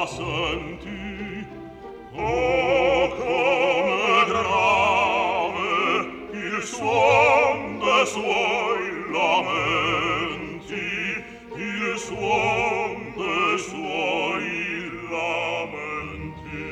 la senti? Oh, come grave il suon de suoi lamenti, il suon de suoi lamenti.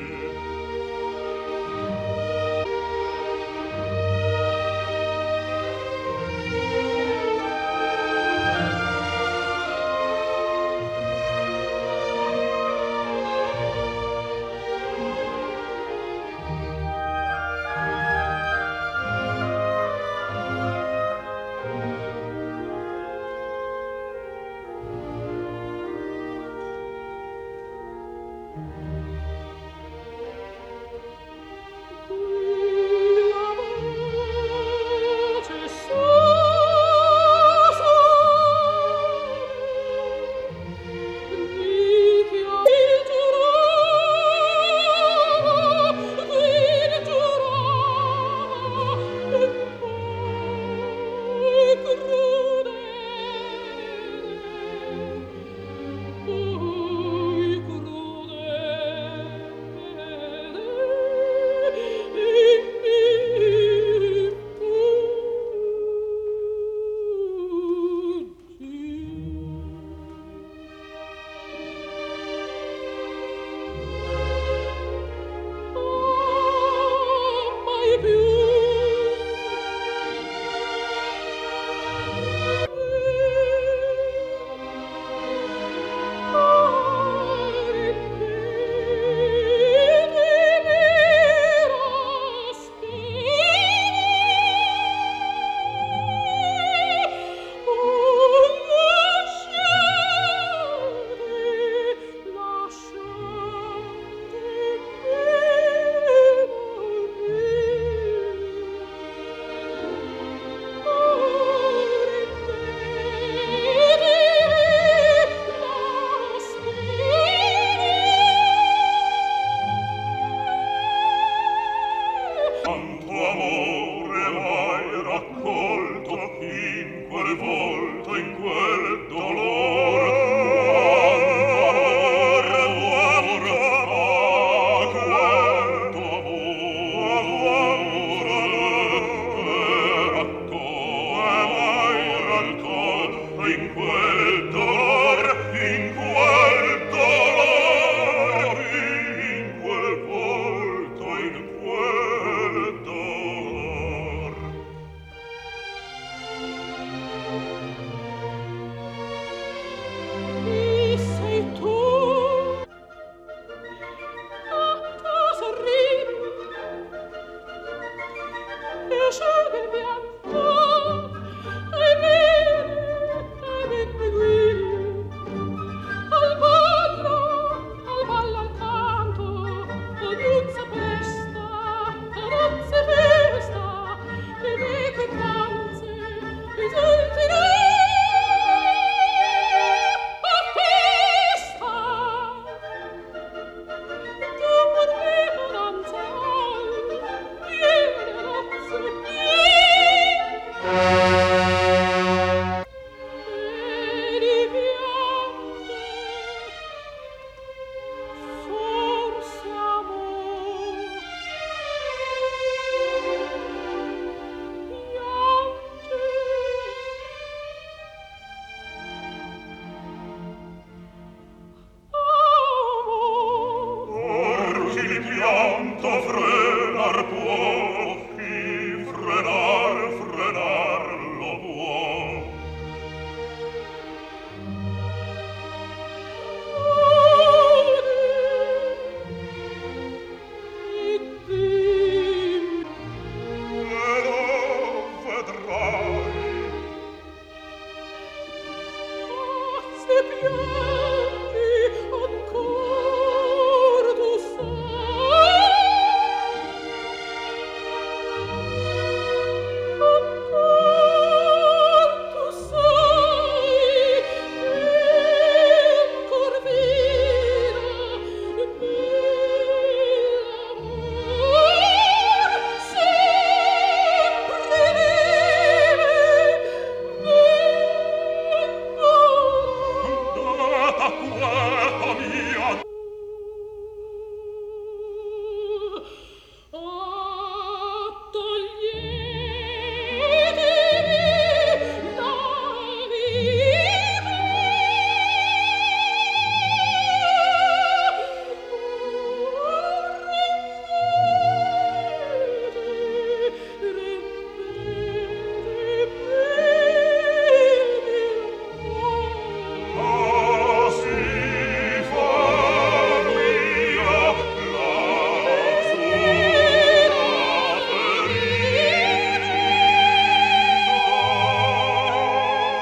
Quanto amore m'hai raccolto in quel volto, in quel dolore. Quanto amore m'hai raccolto in quel dolore, in quel dolore, in quel volto, in quel dolor. Sei tu, tu sorridi, e asciughi il pianto, ai miei, ed inguidi, al ballo, al canto, ognuno festa, le mie cantanze, esultino. Or chi il pianto frenar può,